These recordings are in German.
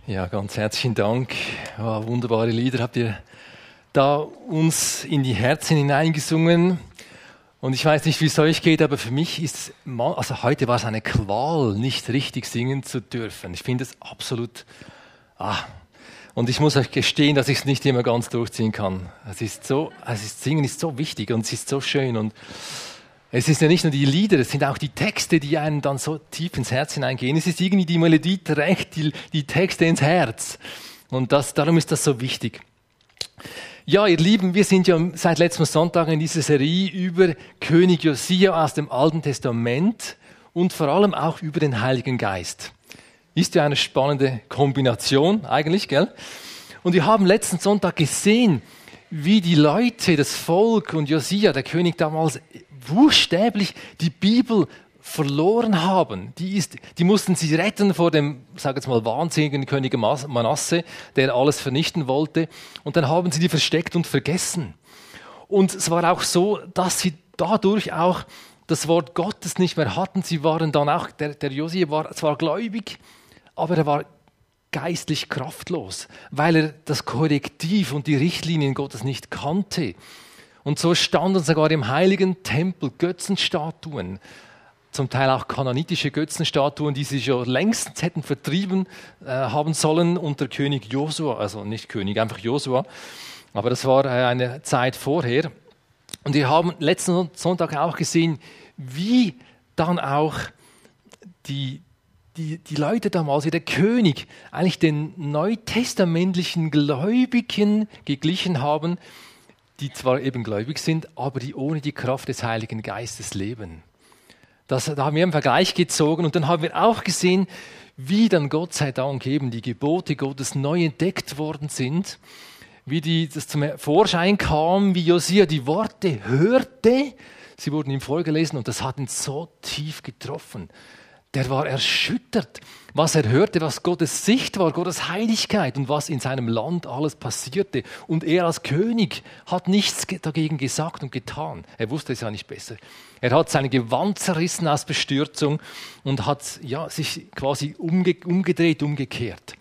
Ja, ganz herzlichen Dank. Oh, wunderbare Lieder habt ihr da uns in die Herzen hineingesungen. Und ich weiß nicht, wie es euch geht, aber für mich ist, heute war es eine Qual, nicht richtig singen zu dürfen. Ich finde es absolut, und ich muss euch gestehen, dass ich es nicht immer ganz durchziehen kann. Singen ist so wichtig und es ist so schön und es ist ja nicht nur die Lieder, es sind auch die Texte, die einem dann so tief ins Herz hineingehen. Es ist irgendwie die Melodie trägt die Texte ins Herz. Und darum ist das so wichtig. Ja, ihr Lieben, wir sind ja seit letztem Sonntag in dieser Serie über König Josia aus dem Alten Testament und vor allem auch über den Heiligen Geist. Ist ja eine spannende Kombination eigentlich, gell? Und wir haben letzten Sonntag gesehen, wie die Leute, das Volk und Josia, der König damals, buchstäblich die Bibel verloren haben. Die mussten sie retten vor dem, sag jetzt mal, wahnsinnigen König Manasse, der alles vernichten wollte. Und dann haben sie die versteckt und vergessen. Und es war auch so, dass sie dadurch auch das Wort Gottes nicht mehr hatten. Sie waren dann auch, der Josia war zwar gläubig, aber er war geistlich kraftlos, weil er das Korrektiv und die Richtlinien Gottes nicht kannte. Und so standen sogar im heiligen Tempel Götzenstatuen, zum Teil auch kananitische Götzenstatuen, die sie schon längst hätten vertrieben haben sollen unter König Josua, also nicht König, einfach Josua. Aber das war eine Zeit vorher. Und wir haben letzten Sonntag auch gesehen, wie dann auch die Leute damals, wie der König eigentlich den neutestamentlichen Gläubigen geglichen haben, die zwar eben gläubig sind, aber die ohne die Kraft des Heiligen Geistes leben. Da haben wir einen Vergleich gezogen und dann haben wir auch gesehen, wie dann Gott sei Dank eben die Gebote Gottes neu entdeckt worden sind, wie das zum Vorschein kam, wie Josia die Worte hörte. Sie wurden ihm vorgelesen und das hat ihn so tief getroffen. Der war erschüttert, was er hörte, was Gottes Sicht war, Gottes Heiligkeit und was in seinem Land alles passierte. Und er als König hat nichts dagegen gesagt und getan. Er wusste es ja nicht besser. Er hat sein Gewand zerrissen aus Bestürzung und hat sich quasi umgedreht, umgekehrt.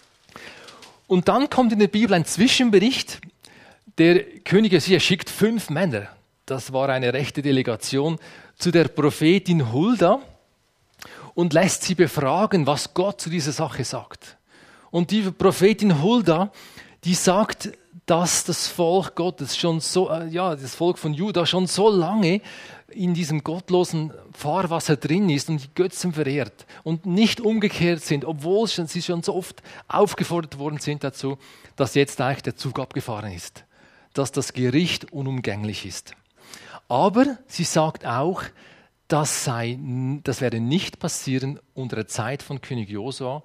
Und dann kommt in der Bibel ein Zwischenbericht. Der König Josia schickt 5 Männer, das war eine rechte Delegation, zu der Prophetin Hulda, und lässt sie befragen, was Gott zu dieser Sache sagt. Und die Prophetin Hulda, die sagt, dass das Volk Gottes das Volk von Juda schon so lange in diesem gottlosen Fahrwasser drin ist und die Götzen verehrt und nicht umgekehrt sind, obwohl sie schon so oft aufgefordert worden sind dazu, dass jetzt eigentlich der Zug abgefahren ist, dass das Gericht unumgänglich ist. Aber sie sagt auch, das werde nicht passieren unter der Zeit von König Josia,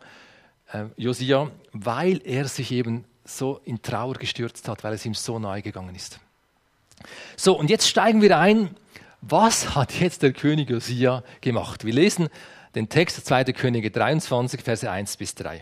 weil er sich eben so in Trauer gestürzt hat, weil es ihm so nahe gegangen ist. So, und jetzt steigen wir ein. Was hat jetzt der König Josia gemacht? Wir lesen den Text 2. Könige 23, Verse 1-3.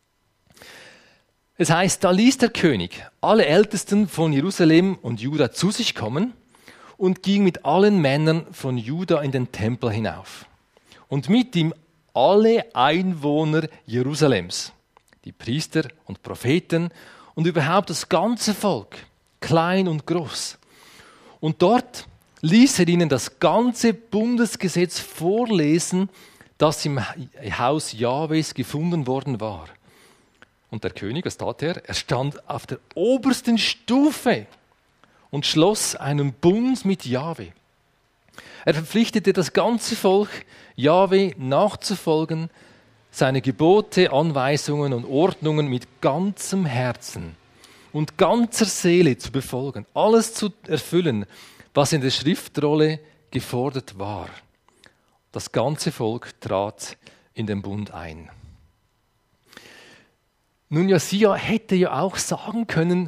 Es heißt, da ließ der König alle Ältesten von Jerusalem und Juda zu sich kommen und ging mit allen Männern von Juda in den Tempel hinauf. Und mit ihm alle Einwohner Jerusalems, die Priester und Propheten und überhaupt das ganze Volk, klein und groß. Und dort ließ er ihnen das ganze Bundesgesetz vorlesen, das im Haus Jahwes gefunden worden war. Und der König, was tat er? Er stand auf der obersten Stufe und schloss einen Bund mit Jahwe. Er verpflichtete das ganze Volk, Jahwe nachzufolgen, seine Gebote, Anweisungen und Ordnungen mit ganzem Herzen und ganzer Seele zu befolgen, alles zu erfüllen, was in der Schriftrolle gefordert war. Das ganze Volk trat in den Bund ein. Nun, Josia hätte ja auch sagen können,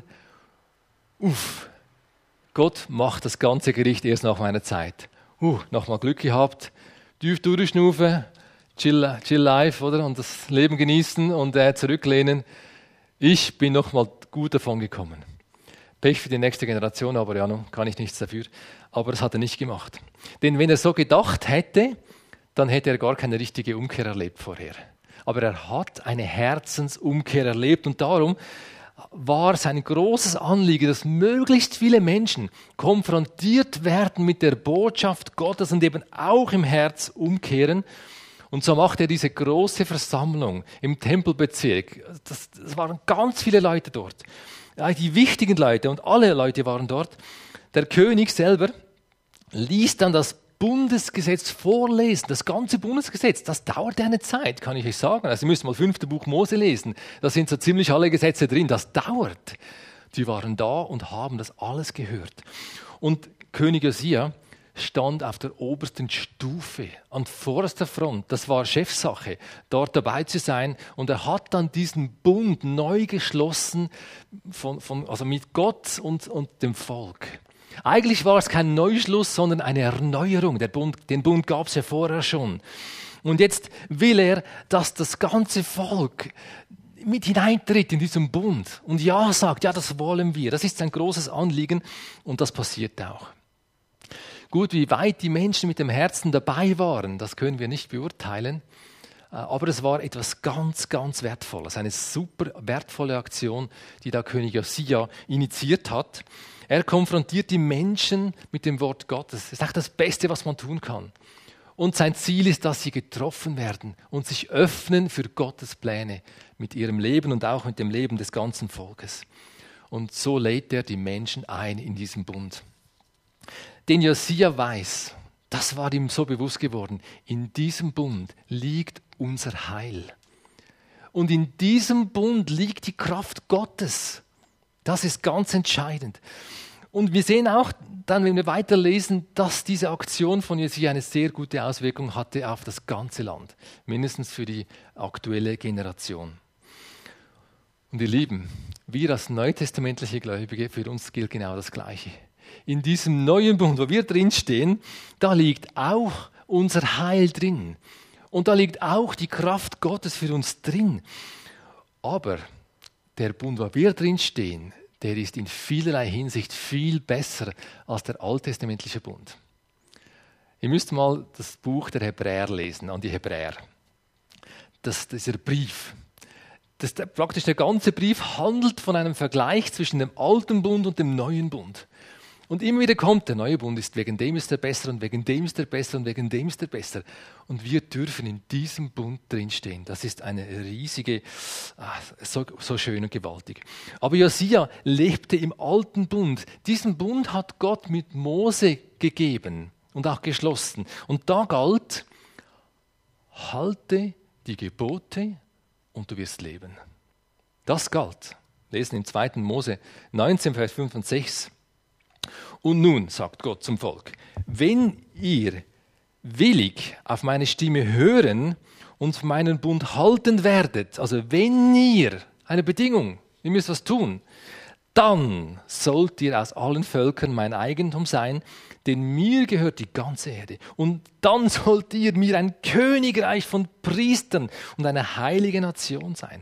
Gott macht das ganze Gericht erst nach meiner Zeit. Nochmal Glück gehabt, tief durchschnaufen, chill life, oder? Und das Leben genießen und zurücklehnen. Ich bin nochmal gut davon gekommen. Pech für die nächste Generation, aber ja, kann ich nichts dafür. Aber das hat er nicht gemacht. Denn wenn er so gedacht hätte, dann hätte er gar keine richtige Umkehr erlebt vorher. aber er hat eine Herzensumkehr erlebt und darum war sein großes Anliegen, dass möglichst viele Menschen konfrontiert werden mit der Botschaft Gottes und eben auch im Herz umkehren. Und so macht er diese große Versammlung im Tempelbezirk. Das waren ganz viele Leute dort. Die wichtigen Leute und alle Leute waren dort. Der König selber ließ dann das Bundesgesetz vorlesen, das ganze Bundesgesetz. Das dauert eine Zeit, kann ich euch sagen. Also ihr müsst mal 5. Buch Mose lesen. Da sind so ziemlich alle Gesetze drin. Das dauert. Die waren da und haben das alles gehört. Und König Josia stand auf der obersten Stufe, an vorderster Front. Das war Chefsache, dort dabei zu sein. Und er hat dann diesen Bund neu geschlossen also mit Gott und dem Volk. Eigentlich war es kein Neuschluss, sondern eine Erneuerung. Den Bund gab es ja vorher schon. Und jetzt will er, dass das ganze Volk mit hineintritt in diesen Bund und ja sagt, ja, das wollen wir. Das ist sein großes Anliegen und das passiert auch. Gut, wie weit die Menschen mit dem Herzen dabei waren, das können wir nicht beurteilen. Aber es war etwas ganz, ganz Wertvolles. Eine super wertvolle Aktion, die da König Josia initiiert hat. Er konfrontiert die Menschen mit dem Wort Gottes. Das ist auch das Beste, was man tun kann. Und sein Ziel ist, dass sie getroffen werden und sich öffnen für Gottes Pläne mit ihrem Leben und auch mit dem Leben des ganzen Volkes. Und so lädt er die Menschen ein in diesen Bund. Den Josia weiß, das war ihm so bewusst geworden, in diesem Bund liegt unser Heil. Und in diesem Bund liegt die Kraft Gottes. Das ist ganz entscheidend. Und wir sehen auch dann, wenn wir weiterlesen, dass diese Aktion von Josia eine sehr gute Auswirkung hatte auf das ganze Land, mindestens für die aktuelle Generation. Und ihr Lieben, wir als neutestamentliche Gläubige, für uns gilt genau das Gleiche. In diesem neuen Bund, wo wir drinstehen, da liegt auch unser Heil drin. Und da liegt auch die Kraft Gottes für uns drin. Aber der Bund, wo wir drinstehen, der ist in vielerlei Hinsicht viel besser als der alttestamentliche Bund. Ihr müsst mal das Buch der Hebräer lesen, an die Hebräer. Dieser Brief. Praktisch der ganze Brief handelt von einem Vergleich zwischen dem alten Bund und dem neuen Bund. Und immer wieder kommt, der neue Bund ist, wegen dem ist er besser und wegen dem ist er besser und wegen dem ist er besser. Und wir dürfen in diesem Bund drinstehen. Das ist eine riesige, so schön und gewaltig. Aber Josia lebte im alten Bund. Diesen Bund hat Gott mit Mose gegeben und auch geschlossen. Und da galt, halte die Gebote und du wirst leben. Das galt. Lesen im 2. Mose 19, Vers 5 und 6. Und nun, sagt Gott zum Volk, wenn ihr willig auf meine Stimme hören und meinen Bund halten werdet, also wenn ihr, eine Bedingung, ihr müsst was tun, dann sollt ihr aus allen Völkern mein Eigentum sein, denn mir gehört die ganze Erde. Und dann sollt ihr mir ein Königreich von Priestern und eine heilige Nation sein.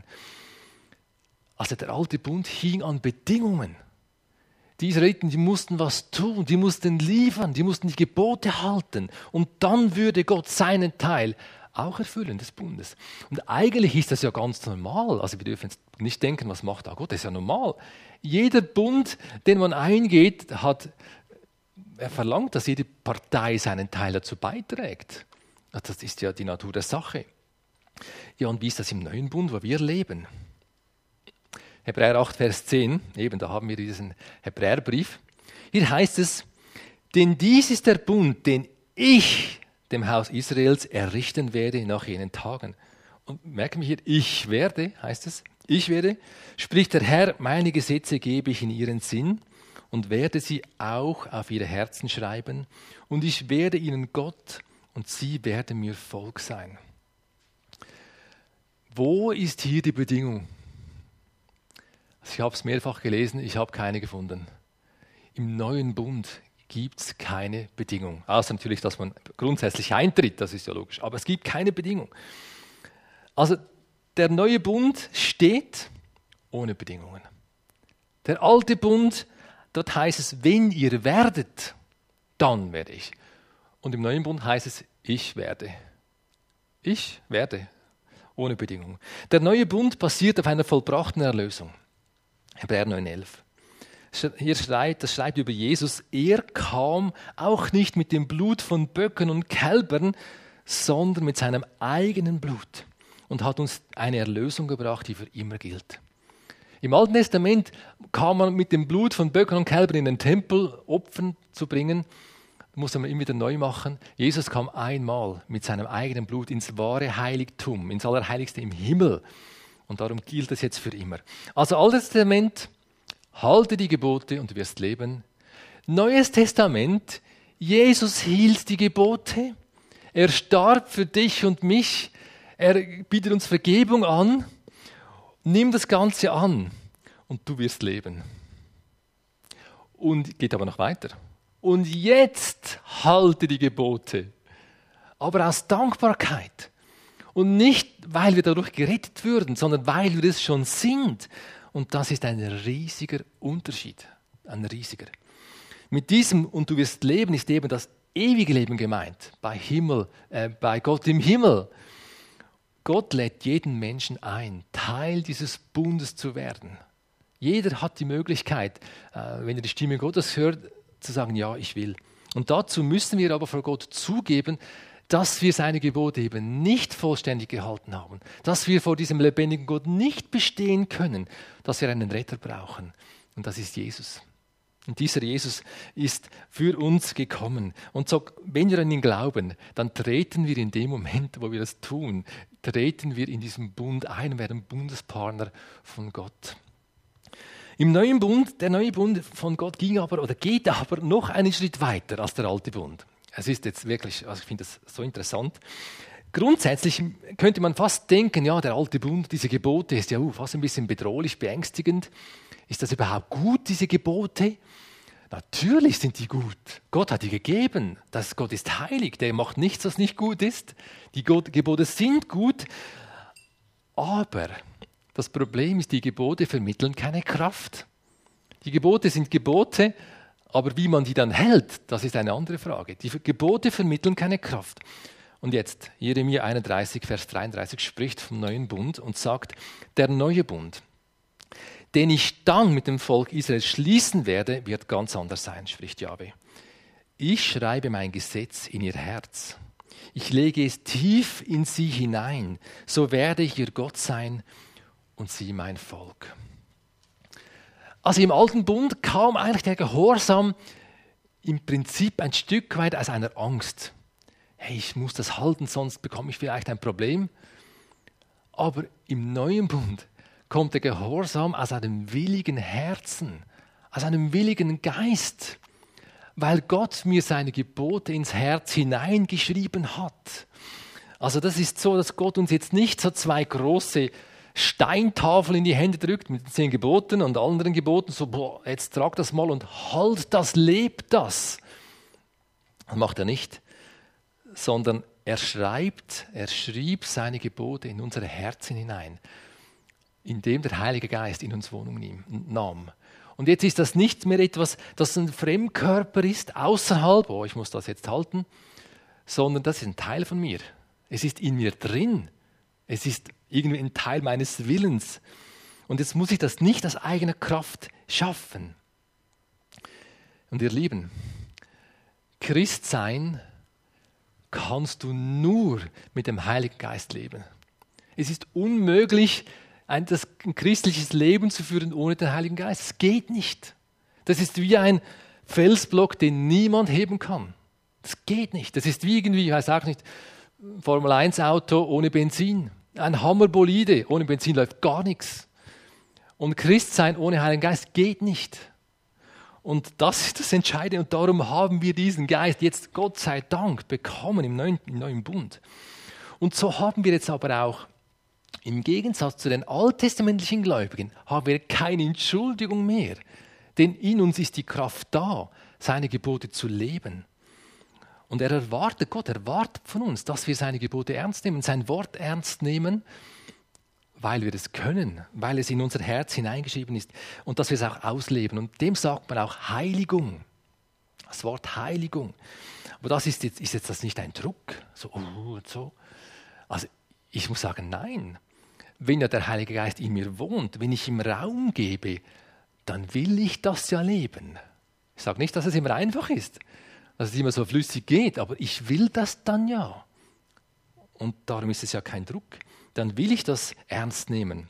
Also der alte Bund hing an Bedingungen. Die Israeliten, die mussten was tun, die mussten liefern, die mussten die Gebote halten. Und dann würde Gott seinen Teil auch erfüllen des Bundes. Und eigentlich ist das ja ganz normal. Also wir dürfen jetzt nicht denken, was macht da Gott? Das ist ja normal. Jeder Bund, den man eingeht, er verlangt, dass jede Partei seinen Teil dazu beiträgt. Das ist ja die Natur der Sache. Ja, und wie ist das im neuen Bund, wo wir leben? Hebräer 8, Vers 10, eben da haben wir diesen Hebräerbrief. Hier heißt es, denn dies ist der Bund, den ich dem Haus Israels errichten werde nach jenen Tagen. Und merken wir hier, ich werde, heißt es, ich werde, spricht der Herr, meine Gesetze gebe ich in ihren Sinn und werde sie auch auf ihre Herzen schreiben und ich werde ihnen Gott und sie werden mir Volk sein. Wo ist hier die Bedingung? Ich habe es mehrfach gelesen, ich habe keine gefunden. Im neuen Bund gibt es keine Bedingung. Außer natürlich, dass man grundsätzlich eintritt, das ist ja logisch. Aber es gibt keine Bedingung. Also der neue Bund steht ohne Bedingungen. Der alte Bund, dort heißt es, wenn ihr werdet, dann werde ich. Und im neuen Bund heißt es, ich werde. Ich werde. Ohne Bedingung. Der neue Bund basiert auf einer vollbrachten Erlösung. Hebräer 9,11. Hier schreibt über Jesus, er kam auch nicht mit dem Blut von Böcken und Kälbern, sondern mit seinem eigenen Blut und hat uns eine Erlösung gebracht, die für immer gilt. Im Alten Testament kam man mit dem Blut von Böcken und Kälbern in den Tempel, Opfern zu bringen. Das musste man immer wieder neu machen. Jesus kam einmal mit seinem eigenen Blut ins wahre Heiligtum, ins Allerheiligste im Himmel. Und darum gilt es jetzt für immer. Also Altes Testament, halte die Gebote und du wirst leben. Neues Testament, Jesus hielt die Gebote. Er starb für dich und mich. Er bietet uns Vergebung an. Nimm das Ganze an und du wirst leben. Und geht aber noch weiter. Und jetzt halte die Gebote. Aber aus Dankbarkeit. Und nicht, weil wir dadurch gerettet würden, sondern weil wir es schon sind. Und das ist ein riesiger Unterschied. Ein riesiger. Mit diesem und du wirst leben ist eben das ewige Leben gemeint. Bei Gott im Himmel. Gott lädt jeden Menschen ein, Teil dieses Bundes zu werden. Jeder hat die Möglichkeit, wenn er die Stimme Gottes hört, zu sagen, ja, ich will. Und dazu müssen wir aber vor Gott zugeben, dass wir seine Gebote eben nicht vollständig gehalten haben, dass wir vor diesem lebendigen Gott nicht bestehen können, dass wir einen Retter brauchen. Und das ist Jesus. Und dieser Jesus ist für uns gekommen. Und so, wenn wir an ihn glauben, dann treten wir in dem Moment, wo wir das tun, treten wir in diesen Bund ein und werden Bundespartner von Gott. Im neuen Bund, der neue Bund von Gott geht aber noch einen Schritt weiter als der alte Bund. Es ist jetzt wirklich, also ich finde das so interessant. Grundsätzlich könnte man fast denken, ja, der alte Bund, diese Gebote ist ja fast ein bisschen bedrohlich, beängstigend. Ist das überhaupt gut, diese Gebote? Natürlich sind die gut. Gott hat die gegeben. Gott ist heilig, der macht nichts, was nicht gut ist. Die Gebote sind gut, aber das Problem ist, die Gebote vermitteln keine Kraft. Die Gebote sind Gebote, aber wie man die dann hält, das ist eine andere Frage. Die Gebote vermitteln keine Kraft. Und jetzt, Jeremia 31, Vers 33 spricht vom neuen Bund und sagt, der neue Bund, den ich dann mit dem Volk Israel schließen werde, wird ganz anders sein, spricht Jahwe. Ich schreibe mein Gesetz in ihr Herz. Ich lege es tief in sie hinein. So werde ich ihr Gott sein und sie mein Volk. Also im Alten Bund kam eigentlich der Gehorsam im Prinzip ein Stück weit aus einer Angst. Hey, ich muss das halten, sonst bekomme ich vielleicht ein Problem. Aber im Neuen Bund kommt der Gehorsam aus einem willigen Herzen, aus einem willigen Geist, weil Gott mir seine Gebote ins Herz hineingeschrieben hat. Also das ist so, dass Gott uns jetzt nicht so zwei große Steintafeln in die Hände drückt mit den 10 Geboten und anderen Geboten, so jetzt trag das mal und halt das, lebt das. Das macht er nicht, sondern er schrieb seine Gebote in unsere Herzen hinein, indem der Heilige Geist in uns Wohnung nahm. Und jetzt ist das nicht mehr etwas, das ein Fremdkörper ist, außerhalb, ich muss das jetzt halten, sondern das ist ein Teil von mir. Es ist in mir drin. Es ist irgendwie ein Teil meines Willens. Und jetzt muss ich das nicht aus eigener Kraft schaffen. Und ihr Lieben, Christsein kannst du nur mit dem Heiligen Geist leben. Es ist unmöglich, ein christliches Leben zu führen ohne den Heiligen Geist. Es geht nicht. Das ist wie ein Felsblock, den niemand heben kann. Das geht nicht. Das ist wie irgendwie, ich weiß auch nicht, Formel-1-Auto ohne Benzin. Ein Hammerbolide, ohne Benzin läuft gar nichts. Und Christsein ohne Heiligen Geist geht nicht. Und das ist das Entscheidende. Und darum haben wir diesen Geist jetzt, Gott sei Dank, bekommen im neuen Bund. Und so haben wir jetzt aber auch, im Gegensatz zu den alttestamentlichen Gläubigen, haben wir keine Entschuldigung mehr. Denn in uns ist die Kraft da, seine Gebote zu leben. Und Gott erwartet von uns, dass wir seine Gebote ernst nehmen, sein Wort ernst nehmen, weil wir das können, weil es in unser Herz hineingeschrieben ist und dass wir es auch ausleben. Und dem sagt man auch Heiligung. Das Wort Heiligung. Aber das ist jetzt das nicht ein Druck? So. Also Ich muss sagen, nein. Wenn ja der Heilige Geist in mir wohnt, wenn ich ihm Raum gebe, dann will ich das ja leben. Ich sage nicht, dass es immer einfach ist, dass es immer so flüssig geht, aber ich will das dann ja. Und darum ist es ja kein Druck. Dann will ich das ernst nehmen.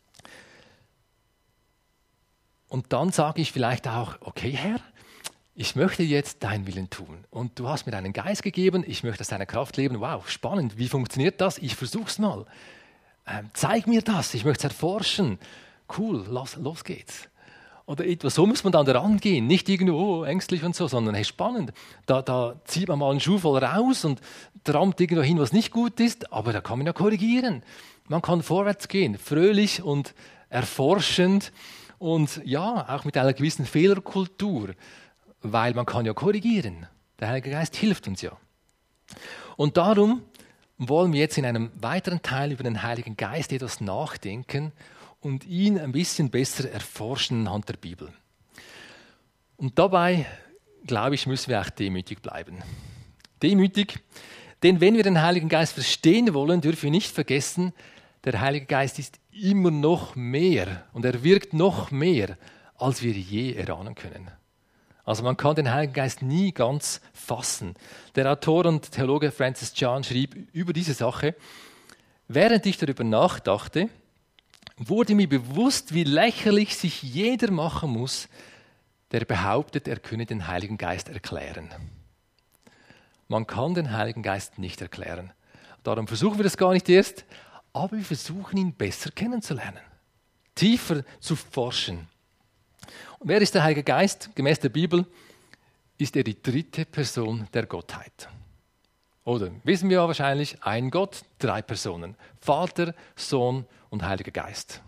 Und dann sage ich vielleicht auch, okay Herr, ich möchte jetzt deinen Willen tun. Und du hast mir deinen Geist gegeben, ich möchte aus deiner Kraft leben. Wow, spannend, wie funktioniert das? Ich versuche es mal. Zeig mir das, ich möchte es erforschen. Cool, los geht's. Oder etwas, so muss man dann rangehen, nicht irgendwo ängstlich und so, sondern hey, spannend. Da zieht man mal einen Schuh voll raus und trampt irgendwo hin, was nicht gut ist, aber da kann man ja korrigieren. Man kann vorwärts gehen, fröhlich und erforschend und ja, auch mit einer gewissen Fehlerkultur, weil man kann ja korrigieren. Der Heilige Geist hilft uns ja. Und darum wollen wir jetzt in einem weiteren Teil über den Heiligen Geist etwas nachdenken und ihn ein bisschen besser erforschen anhand der Bibel. Und dabei, glaube ich, müssen wir auch demütig bleiben. Demütig, denn wenn wir den Heiligen Geist verstehen wollen, dürfen wir nicht vergessen, der Heilige Geist ist immer noch mehr und er wirkt noch mehr, als wir je erahnen können. Also man kann den Heiligen Geist nie ganz fassen. Der Autor und Theologe Francis Chan schrieb über diese Sache: Während ich darüber nachdachte, wurde mir bewusst, wie lächerlich sich jeder machen muss, der behauptet, er könne den Heiligen Geist erklären. Man kann den Heiligen Geist nicht erklären. Darum versuchen wir das gar nicht erst, aber wir versuchen ihn besser kennenzulernen, tiefer zu forschen. Und wer ist der Heilige Geist? Gemäß der Bibel ist er die dritte Person der Gottheit. Oder wissen wir ja wahrscheinlich, ein Gott, 3 Personen. Vater, Sohn und Heiliger Geist.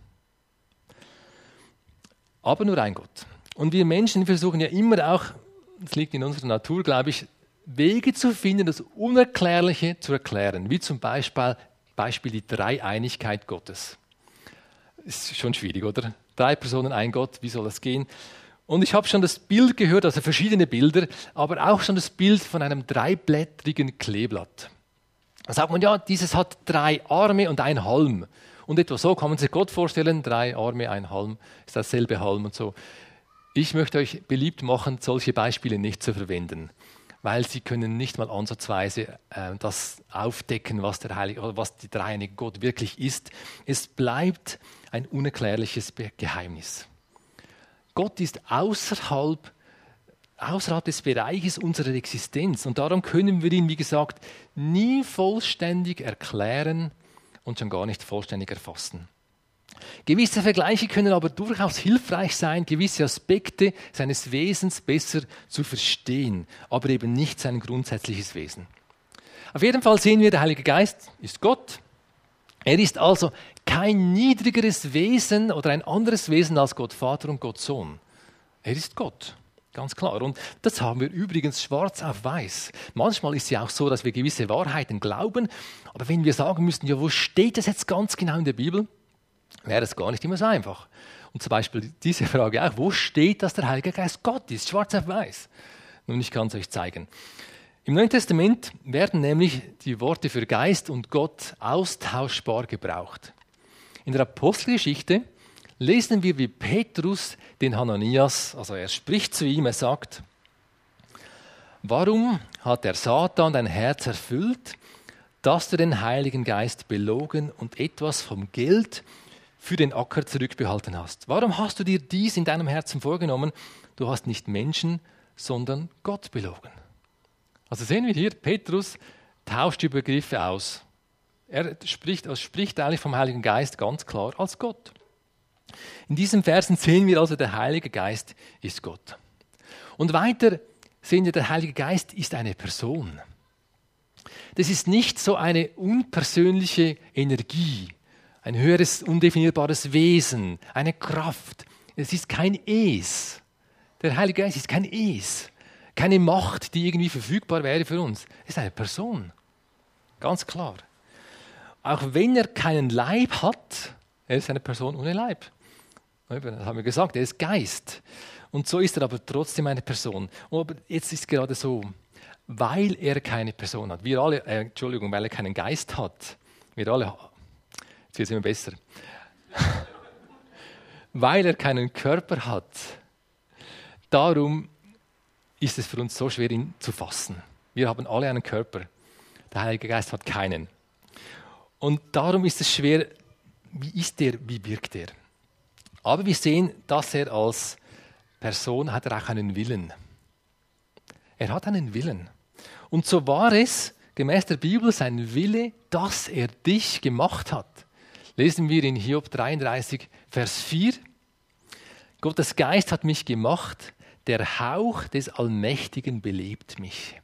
Aber nur ein Gott. Und wir Menschen versuchen ja immer auch, das liegt in unserer Natur, glaube ich, Wege zu finden, das Unerklärliche zu erklären. Wie zum Beispiel die Dreieinigkeit Gottes. Ist schon schwierig, oder? 3 Personen, ein Gott, wie soll das gehen? Und ich habe schon das Bild gehört, also verschiedene Bilder, aber auch schon das Bild von einem 3-blättrigen Kleeblatt. Da sagt man, ja, dieses hat 3 Arme und ein Halm. Und etwa so kann man sich Gott vorstellen, 3 Arme, ein Halm, ist dasselbe Halm und so. Ich möchte euch beliebt machen, solche Beispiele nicht zu verwenden, weil sie können nicht mal ansatzweise das aufdecken, was die dreieinige Gott wirklich ist. Es bleibt ein unerklärliches Geheimnis. Gott ist außerhalb des Bereiches unserer Existenz und darum können wir ihn, wie gesagt, nie vollständig erklären und schon gar nicht vollständig erfassen. Gewisse Vergleiche können aber durchaus hilfreich sein, gewisse Aspekte seines Wesens besser zu verstehen, aber eben nicht sein grundsätzliches Wesen. Auf jeden Fall sehen wir, der Heilige Geist ist Gott. Er ist also kein niedrigeres Wesen oder ein anderes Wesen als Gott Vater und Gott Sohn. Er ist Gott, ganz klar. Und das haben wir übrigens schwarz auf weiß. Manchmal ist es ja auch so, dass wir gewisse Wahrheiten glauben, aber wenn wir sagen müssten, ja, wo steht das jetzt ganz genau in der Bibel, wäre es gar nicht immer so einfach. Und zum Beispiel diese Frage auch, wo steht, dass der Heilige Geist Gott ist, schwarz auf weiß? Nun, ich kann es euch zeigen. Im Neuen Testament werden nämlich die Worte für Geist und Gott austauschbar gebraucht. In der Apostelgeschichte lesen wir, wie Petrus den Hananias, also er spricht zu ihm, er sagt: Warum hat der Satan dein Herz erfüllt, dass du den Heiligen Geist belogen und etwas vom Geld für den Acker zurückbehalten hast? Warum hast du dir dies in deinem Herzen vorgenommen? Du hast nicht Menschen, sondern Gott belogen. Also sehen wir hier, Petrus tauscht die Begriffe aus. Er spricht eigentlich vom Heiligen Geist ganz klar als Gott. In diesen Versen sehen wir also, der Heilige Geist ist Gott. Und weiter sehen wir, der Heilige Geist ist eine Person. Das ist nicht so eine unpersönliche Energie, ein höheres, undefinierbares Wesen, eine Kraft. Es ist kein Es. Der Heilige Geist ist kein Es. Keine Macht, die irgendwie verfügbar wäre für uns. Es ist eine Person. Ganz klar. Auch wenn er keinen Leib hat, er ist eine Person ohne Leib. Das haben wir gesagt, er ist Geist. Und so ist er aber trotzdem eine Person. Aber jetzt ist es gerade so, weil er keine Person hat, weil er keinen Geist hat, Wir alle, jetzt wird es immer besser. Weil er keinen Körper hat, darum ist es für uns so schwer, ihn zu fassen. Wir haben alle einen Körper. Der Heilige Geist hat keinen. Und darum ist es schwer, wie ist er, wie wirkt er? Aber wir sehen, dass er als Person hat er auch einen Willen. Er hat einen Willen. Und so war es, gemäß der Bibel, sein Wille, dass er dich gemacht hat. Lesen wir in Hiob 33, Vers 4. Gottes Geist hat mich gemacht, der Hauch des Allmächtigen belebt mich.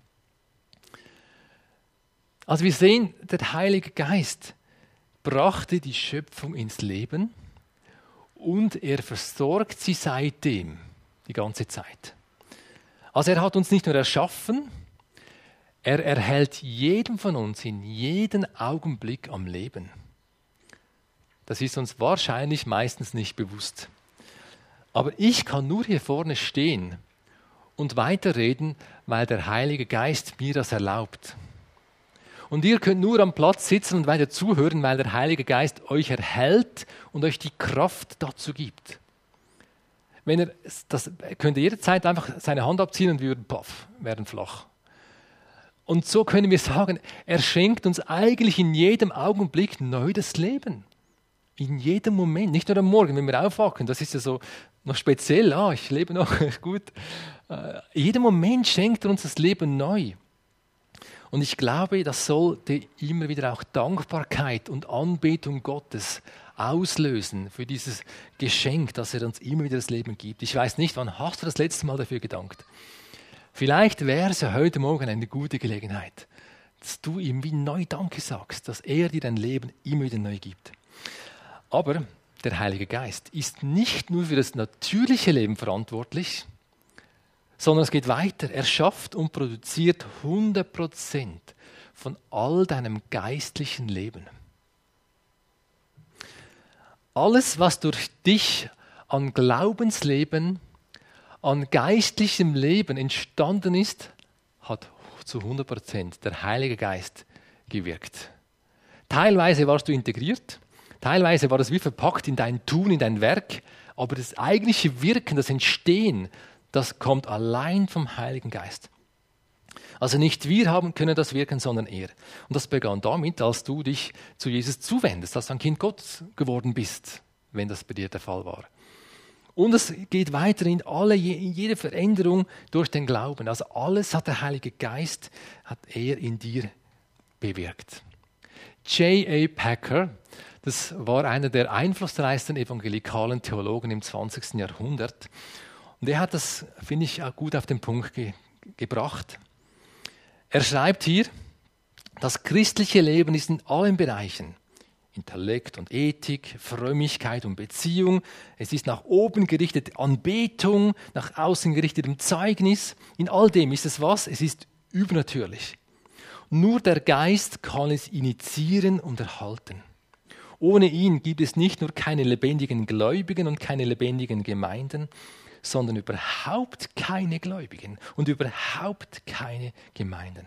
Also wir sehen, der Heilige Geist brachte die Schöpfung ins Leben und er versorgt sie seitdem die ganze Zeit. Also er hat uns nicht nur erschaffen, er erhält jedem von uns in jedem Augenblick am Leben. Das ist uns wahrscheinlich meistens nicht bewusst. Aber ich kann nur hier vorne stehen und weiterreden, weil der Heilige Geist mir das erlaubt. Und ihr könnt nur am Platz sitzen und weiter zuhören, weil der Heilige Geist euch erhält und euch die Kraft dazu gibt. Wenn er das könnt ihr jederzeit einfach seine Hand abziehen und wir werden flach. Und so können wir sagen, er schenkt uns eigentlich in jedem Augenblick neu das Leben. In jedem Moment, nicht nur am Morgen, wenn wir aufwachen, das ist ja so noch speziell, ich lebe noch, gut. In jedem Moment schenkt er uns das Leben neu. Und ich glaube, das sollte immer wieder auch Dankbarkeit und Anbetung Gottes auslösen für dieses Geschenk, dass er uns immer wieder das Leben gibt. Ich weiß nicht, wann hast du das letzte Mal dafür gedankt? Vielleicht wäre es ja heute Morgen eine gute Gelegenheit, dass du ihm wie neu Danke sagst, dass er dir dein Leben immer wieder neu gibt. Aber der Heilige Geist ist nicht nur für das natürliche Leben verantwortlich, sondern es geht weiter. Er schafft und produziert 100% von all deinem geistlichen Leben. Alles, was durch dich an Glaubensleben, an geistlichem Leben entstanden ist, hat zu 100% der Heilige Geist gewirkt. Teilweise warst du integriert, teilweise war das wie verpackt in dein Tun, in dein Werk, aber das eigentliche Wirken, das Entstehen, das kommt allein vom Heiligen Geist. Also nicht wir können das wirken, sondern er. Und das begann damit, als du dich zu Jesus zuwendest, als du ein Kind Gottes geworden bist, wenn das bei dir der Fall war. Und es geht weiter in jede Veränderung durch den Glauben. Also alles hat der Heilige Geist, hat er in dir bewirkt. J.A. Packer, das war einer der einflussreichsten evangelikalen Theologen im 20. Jahrhundert. Und er hat das, finde ich, auch gut auf den Punkt gebracht. Er schreibt hier, das christliche Leben ist in allen Bereichen, Intellekt und Ethik, Frömmigkeit und Beziehung, es ist nach oben gerichtete Anbetung, nach außen gerichtetem Zeugnis. In all dem ist es was? Es ist übernatürlich. Nur der Geist kann es initiieren und erhalten. Ohne ihn gibt es nicht nur keine lebendigen Gläubigen und keine lebendigen Gemeinden, sondern überhaupt keine Gläubigen und überhaupt keine Gemeinden.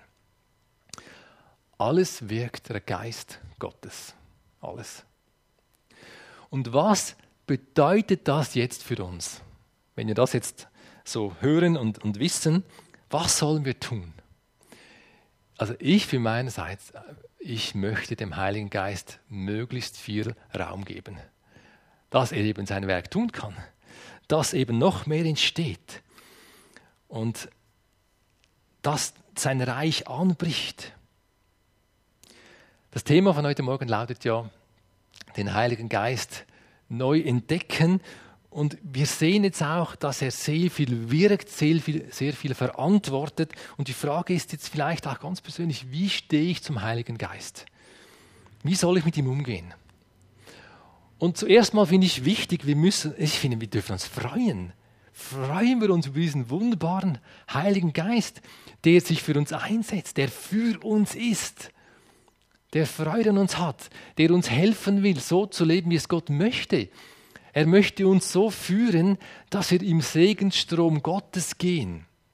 Alles wirkt der Geist Gottes. Alles. Und was bedeutet das jetzt für uns? Wenn wir das jetzt so hören und wissen, was sollen wir tun? Also ich für meinerseits, ich möchte dem Heiligen Geist möglichst viel Raum geben, dass er eben sein Werk tun kann, dass eben noch mehr entsteht und dass sein Reich anbricht. Das Thema von heute Morgen lautet ja, den Heiligen Geist neu entdecken. Und wir sehen jetzt auch, dass er sehr viel wirkt, sehr viel verantwortet. Und die Frage ist jetzt vielleicht auch ganz persönlich, wie stehe ich zum Heiligen Geist? Wie soll ich mit ihm umgehen? Und zuerst mal finde ich wichtig, wir dürfen uns freuen. Freuen wir uns über diesen wunderbaren Heiligen Geist, der sich für uns einsetzt, der für uns ist, der Freude an uns hat, der uns helfen will, so zu leben, wie es Gott möchte. Er möchte uns so führen, dass wir im Segensstrom Gottes gehen.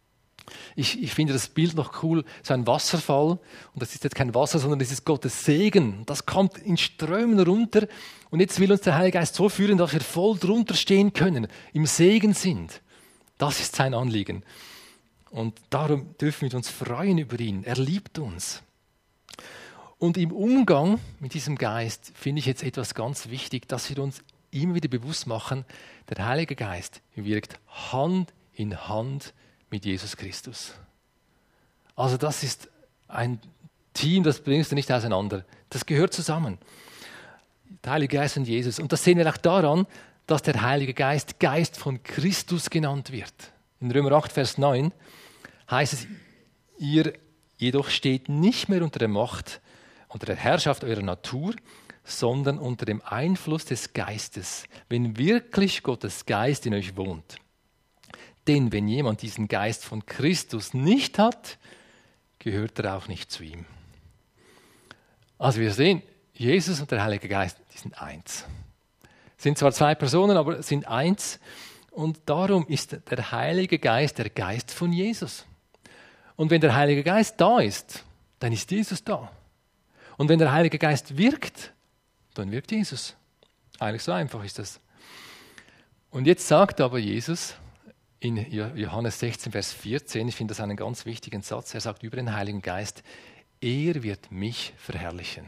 Ich finde das Bild noch cool, so ein Wasserfall. Und das ist jetzt kein Wasser, sondern das ist Gottes Segen. Das kommt in Strömen runter. Und jetzt will uns der Heilige Geist so führen, dass wir voll drunter stehen können, im Segen sind. Das ist sein Anliegen. Und darum dürfen wir uns freuen über ihn. Er liebt uns. Und im Umgang mit diesem Geist finde ich jetzt etwas ganz wichtig, dass wir uns immer wieder bewusst machen, der Heilige Geist wirkt Hand in Hand mit Jesus Christus. Also das ist ein Team, das bringst du nicht auseinander. Das gehört zusammen. Der Heilige Geist und Jesus. Und das sehen wir auch daran, dass der Heilige Geist Geist von Christus genannt wird. In Römer 8, Vers 9 heißt es, ihr jedoch steht nicht mehr unter der Macht, unter der Herrschaft eurer Natur, sondern unter dem Einfluss des Geistes, wenn wirklich Gottes Geist in euch wohnt. Denn wenn jemand diesen Geist von Christus nicht hat, gehört er auch nicht zu ihm. Also wir sehen, Jesus und der Heilige Geist, die sind eins. Sind zwar zwei Personen, aber sind eins. Und darum ist der Heilige Geist der Geist von Jesus. Und wenn der Heilige Geist da ist, dann ist Jesus da. Und wenn der Heilige Geist wirkt, dann wirkt Jesus. Eigentlich so einfach ist das. Und jetzt sagt aber Jesus in Johannes 16, Vers 14, ich finde das einen ganz wichtigen Satz, er sagt über den Heiligen Geist, er wird mich verherrlichen.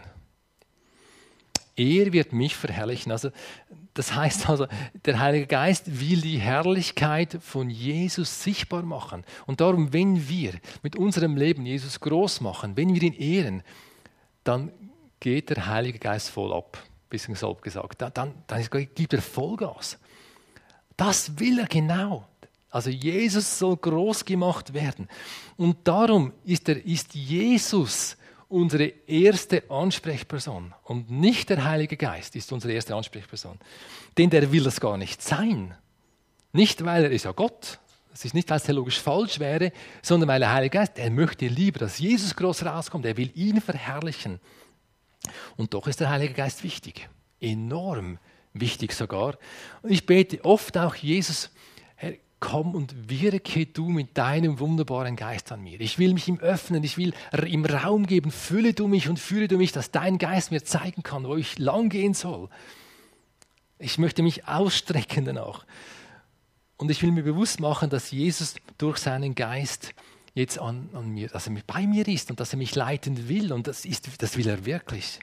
Er wird mich verherrlichen. Also, das heißt also, der Heilige Geist will die Herrlichkeit von Jesus sichtbar machen. Und darum, wenn wir mit unserem Leben Jesus groß machen, wenn wir ihn ehren, dann geht der Heilige Geist voll ab, bisschen salopp gesagt. Dann gibt er Vollgas. Das will er genau. Also Jesus soll groß gemacht werden. Und darum ist Jesus unsere erste Ansprechperson. Und nicht der Heilige Geist ist unsere erste Ansprechperson. Denn der will das gar nicht sein. Nicht, weil er ist ja Gott. Es ist nicht, weil es theologisch falsch wäre, sondern weil der Heilige Geist, er möchte lieber, dass Jesus groß rauskommt. Er will ihn verherrlichen. Und doch ist der Heilige Geist wichtig. Enorm wichtig sogar. Und ich bete oft auch, Jesus, Herr, komm und wirke du mit deinem wunderbaren Geist an mir. Ich will mich ihm öffnen, ich will ihm Raum geben. Fülle du mich und führe du mich, dass dein Geist mir zeigen kann, wo ich lang gehen soll. Ich möchte mich ausstrecken danach. Und ich will mir bewusst machen, dass Jesus durch seinen Geist jetzt an mir, dass er bei mir ist und dass er mich leiten will. Und das will er wirklich.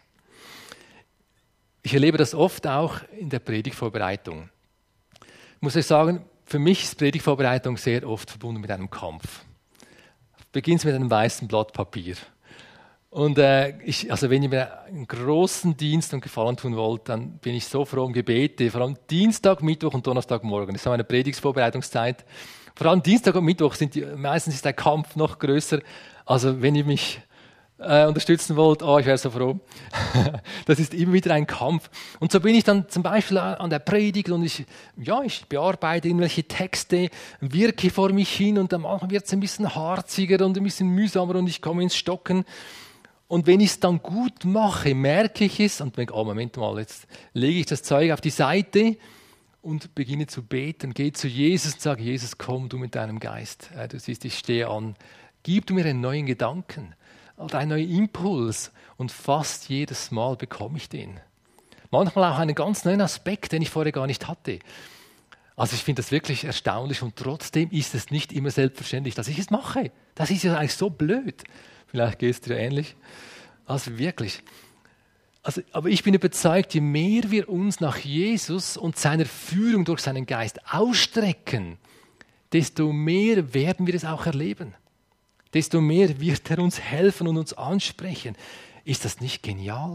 Ich erlebe das oft auch in der Predigtvorbereitung. Ich muss euch sagen, für mich ist Predigtvorbereitung sehr oft verbunden mit einem Kampf. Beginnt mit einem weißen Blatt Papier. Und wenn ihr mir einen großen Dienst und Gefallen tun wollt, dann bin ich so froh um Gebete, vor allem Dienstag, Mittwoch und Donnerstagmorgen. Das ist meine Predigtvorbereitungszeit. Vor allem Dienstag und Mittwoch meistens ist der Kampf noch größer. Also wenn ihr mich unterstützen wollt, ich wäre so froh. Das ist immer wieder ein Kampf. Und so bin ich dann zum Beispiel an der Predigt und ich bearbeite irgendwelche Texte, wirke vor mich hin und dann wird es ein bisschen harziger und ein bisschen mühsamer und ich komme ins Stocken. Und wenn ich es dann gut mache, merke ich es und denke, Moment mal, jetzt lege ich das Zeug auf die Seite und beginne zu beten, gehe zu Jesus und sage, Jesus, komm du mit deinem Geist. Du siehst, ich stehe an. Gib du mir einen neuen Gedanken, einen neuen Impuls und fast jedes Mal bekomme ich den. Manchmal auch einen ganz neuen Aspekt, den ich vorher gar nicht hatte. Also ich finde das wirklich erstaunlich und trotzdem ist es nicht immer selbstverständlich, dass ich es mache. Das ist ja eigentlich so blöd. Vielleicht geht es dir ähnlich. Also wirklich. Aber ich bin überzeugt, je mehr wir uns nach Jesus und seiner Führung durch seinen Geist ausstrecken, desto mehr werden wir es auch erleben. Desto mehr wird er uns helfen und uns ansprechen. Ist das nicht genial?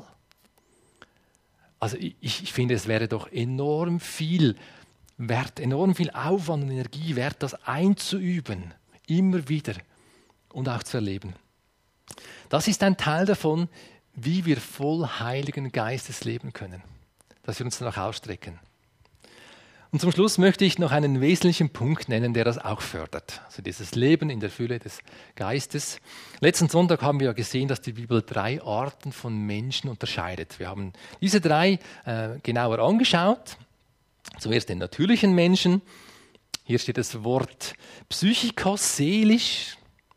Also ich finde, es wäre doch enorm viel wert, enorm viel Aufwand und Energie wert, das einzuüben, immer wieder und auch zu erleben. Das ist ein Teil davon, wie wir voll Heiligen Geistes leben können, dass wir uns danach ausstrecken. Und zum Schluss möchte ich noch einen wesentlichen Punkt nennen, der das auch fördert. Also dieses Leben in der Fülle des Geistes. Letzten Sonntag haben wir ja gesehen, dass die Bibel 3 Arten von Menschen unterscheidet. Wir haben diese 3 genauer angeschaut. Zuerst den natürlichen Menschen, Hier steht das Wort Psychikos, seelisch,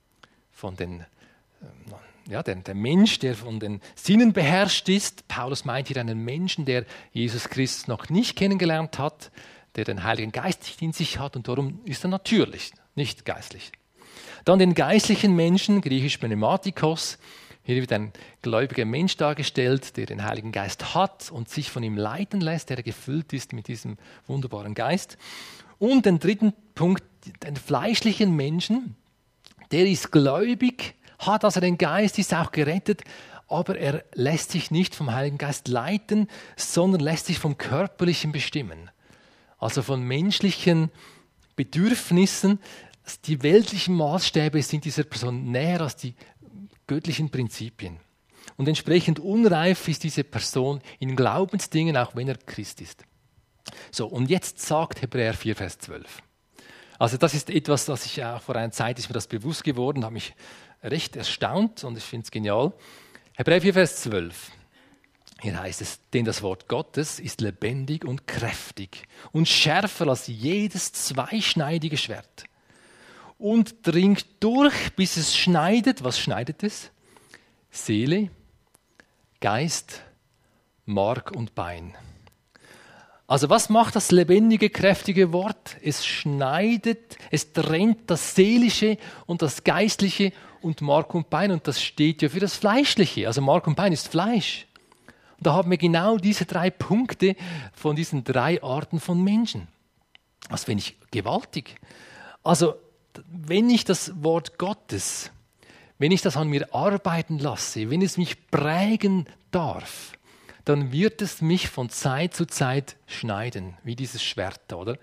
der Mensch, der von den Sinnen beherrscht ist. Paulus meint hier einen Menschen, der Jesus Christus noch nicht kennengelernt hat, der den Heiligen Geist nicht in sich hat und darum ist er natürlich, nicht geistlich. Dann den geistlichen Menschen, griechisch Pneumatikos. Hier wird ein gläubiger Mensch dargestellt, der den Heiligen Geist hat und sich von ihm leiten lässt, der gefüllt ist mit diesem wunderbaren Geist. Und den dritten Punkt, den fleischlichen Menschen, der ist gläubig, hat also den Geist, ist auch gerettet, aber er lässt sich nicht vom Heiligen Geist leiten, sondern lässt sich vom Körperlichen bestimmen. Also von menschlichen Bedürfnissen. Die weltlichen Maßstäbe sind dieser Person näher als die göttlichen Prinzipien. Und entsprechend unreif ist diese Person in Glaubensdingen, auch wenn er Christ ist. So, und jetzt sagt Hebräer 4, Vers 12. Also das ist etwas, das ich auch vor einer Zeit ist mir das bewusst geworden, habe mich recht erstaunt und ich finde es genial. Hebräer 4, Vers 12. Hier heißt es, denn das Wort Gottes ist lebendig und kräftig und schärfer als jedes zweischneidige Schwert und dringt durch, bis es schneidet. Was schneidet es? Seele, Geist, Mark und Bein. Also was macht das lebendige, kräftige Wort? Es schneidet, es trennt das Seelische und das Geistliche und Mark und Bein. Und das steht ja für das Fleischliche. Also Mark und Bein ist Fleisch. Und da haben wir genau diese 3 Punkte von diesen 3 Arten von Menschen. Das finde ich gewaltig. Also wenn ich das Wort Gottes, wenn ich das an mir arbeiten lasse, wenn es mich prägen darf, dann wird es mich von Zeit zu Zeit schneiden, wie dieses Schwert, oder?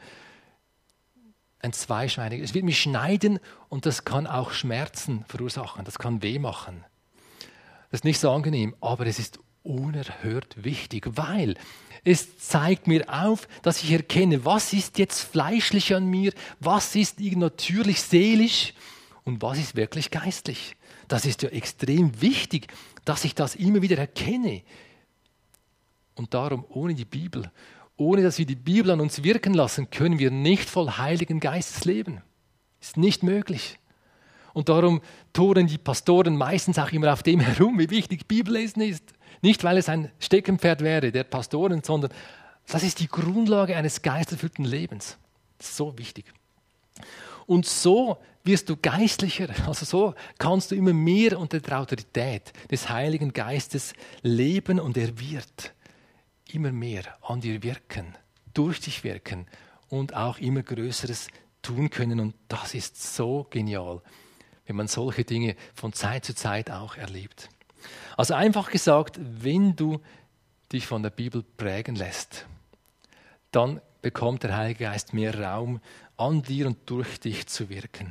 Ein zweischneidiges. Es wird mich schneiden und das kann auch Schmerzen verursachen, das kann weh machen. Das ist nicht so angenehm, aber es ist unerhört wichtig, weil es zeigt mir auf, dass ich erkenne, was ist jetzt fleischlich an mir, was ist natürlich seelisch und was ist wirklich geistlich. Das ist ja extrem wichtig, dass ich das immer wieder erkenne. Und darum, ohne die Bibel, ohne dass wir die Bibel an uns wirken lassen, können wir nicht voll Heiligen Geistes leben. Ist nicht möglich. Und darum turnen die Pastoren meistens auch immer auf dem herum, wie wichtig Bibellesen ist. Nicht, weil es ein Steckenpferd wäre der Pastoren, sondern das ist die Grundlage eines geisterfüllten Lebens. Das ist so wichtig. Und so wirst du geistlicher, also so kannst du immer mehr unter der Autorität des Heiligen Geistes leben und er wird immer mehr an dir wirken, durch dich wirken und auch immer Größeres tun können. Und das ist so genial, wenn man solche Dinge von Zeit zu Zeit auch erlebt. Also einfach gesagt, wenn du dich von der Bibel prägen lässt, dann bekommt der Heilige Geist mehr Raum, an dir und durch dich zu wirken.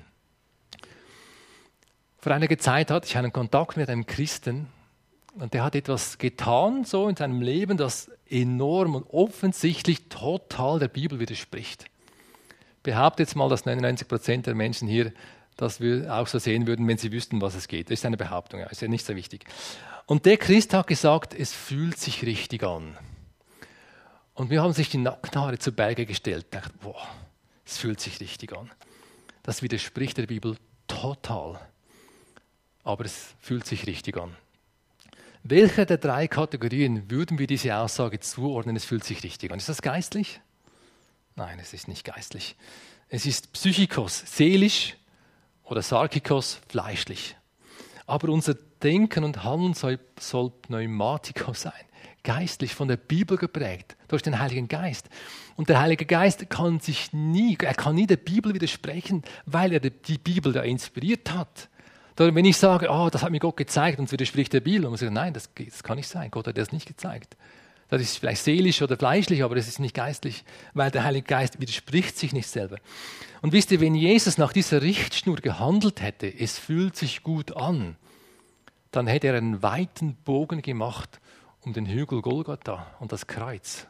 Vor einiger Zeit hatte ich einen Kontakt mit einem Christen und der hat etwas getan so in seinem Leben, das enorm und offensichtlich total der Bibel widerspricht. Ich behaupte jetzt mal, dass 99% der Menschen hier das wir auch so sehen würden, wenn sie wüssten, was es geht. Das ist eine Behauptung, ja, ist ja nicht so wichtig. Und der Christ hat gesagt, es fühlt sich richtig an. Und wir haben sich die Nackenhaare zu Berge gestellt und gedacht, wow, es fühlt sich richtig an. Das widerspricht der Bibel total. Aber es fühlt sich richtig an. Welcher der 3 Kategorien würden wir diese Aussage zuordnen, es fühlt sich richtig an? Ist das geistlich? Nein, es ist nicht geistlich. Es ist Psychikos, seelisch, oder Sarkikos, fleischlich. Aber unser Denken und Handeln soll Pneumatikos sein, geistlich, von der Bibel geprägt, durch den Heiligen Geist. Und der Heilige Geist kann nie der Bibel widersprechen, weil er die Bibel da inspiriert hat. Darum, wenn ich sage, das hat mir Gott gezeigt und es widerspricht der Bibel, dann muss ich sagen, nein, das kann nicht sein, Gott hat das nicht gezeigt. Das ist vielleicht seelisch oder fleischlich, aber es ist nicht geistlich, weil der Heilige Geist widerspricht sich nicht selber. Und wisst ihr, wenn Jesus nach dieser Richtschnur gehandelt hätte, es fühlt sich gut an, dann hätte er einen weiten Bogen gemacht um den Hügel Golgatha und das Kreuz.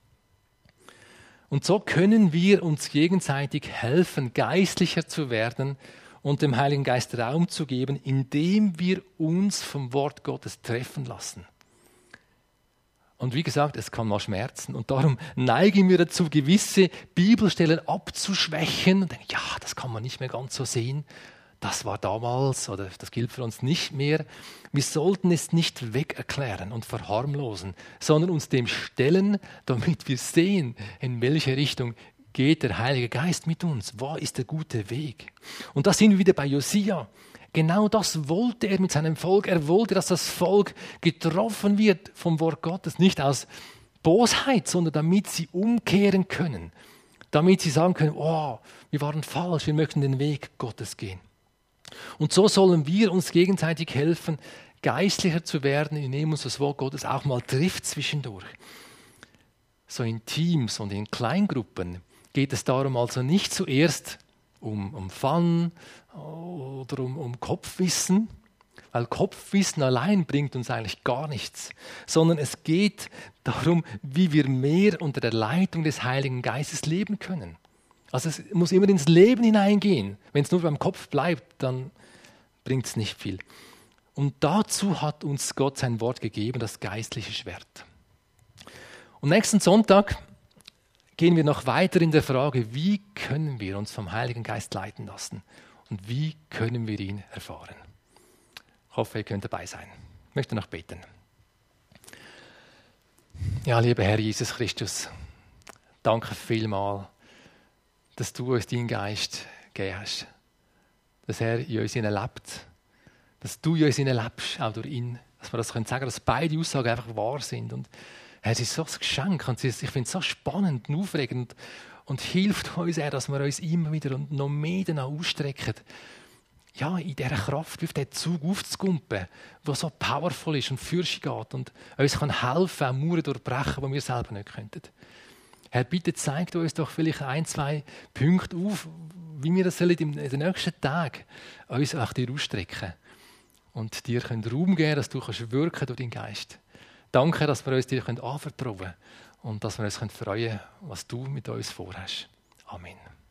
Und so können wir uns gegenseitig helfen, geistlicher zu werden und dem Heiligen Geist Raum zu geben, indem wir uns vom Wort Gottes treffen lassen. Und wie gesagt, es kann mal schmerzen. Und darum neigen wir dazu, gewisse Bibelstellen abzuschwächen und denken, ja, das kann man nicht mehr ganz so sehen. Das war damals oder das gilt für uns nicht mehr. Wir sollten es nicht wegerklären und verharmlosen, sondern uns dem stellen, damit wir sehen, in welche Richtung geht der Heilige Geist mit uns. Wo ist der gute Weg? Und da sind wir wieder bei Josia. Genau das wollte er mit seinem Volk. Er wollte, dass das Volk getroffen wird vom Wort Gottes. Nicht aus Bosheit, sondern damit sie umkehren können. Damit sie sagen können, oh, wir waren falsch, wir möchten den Weg Gottes gehen. Und so sollen wir uns gegenseitig helfen, geistlicher zu werden, indem uns das Wort Gottes auch mal trifft zwischendurch. So in Teams und in Kleingruppen geht es darum also nicht zuerst um Fun oder um Kopfwissen, weil Kopfwissen allein bringt uns eigentlich gar nichts, sondern es geht darum, wie wir mehr unter der Leitung des Heiligen Geistes leben können. Also es muss immer ins Leben hineingehen. Wenn es nur beim Kopf bleibt, dann bringt es nicht viel. Und dazu hat uns Gott sein Wort gegeben, das geistliche Schwert. Und nächsten Sonntag gehen wir noch weiter in der Frage, wie können wir uns vom Heiligen Geist leiten lassen und wie können wir ihn erfahren. Ich hoffe, ihr könnt dabei sein. Ich möchte noch beten. Ja, lieber Herr Jesus Christus, danke vielmals, dass du uns deinen Geist gegeben hast. Dass er in uns lebt. Dass du in uns lebst, auch durch ihn. Dass wir das sagen können, dass beide Aussagen einfach wahr sind. Und es ist so ein Geschenk. Und ich finde es so spannend und aufregend. Und hilft uns, Herr, dass wir uns immer wieder und noch mehr danach ausstrecken. Ja, in dieser Kraft, auf diesen Zug aufzukumpen, der so powerful ist und fürchtig geht. Und uns kann helfen, auch Mauern durchbrechen, die wir selber nicht könnten. Herr, bitte zeigt uns doch vielleicht 1, 2 Punkte auf, wie wir das in den nächsten Tagen uns auch dir ausstrecken und dir Raum geben, dass du wirken durch deinen Geist. Danke, dass wir uns dir anvertrauen können und dass wir uns freuen können, was du mit uns vorhast. Amen.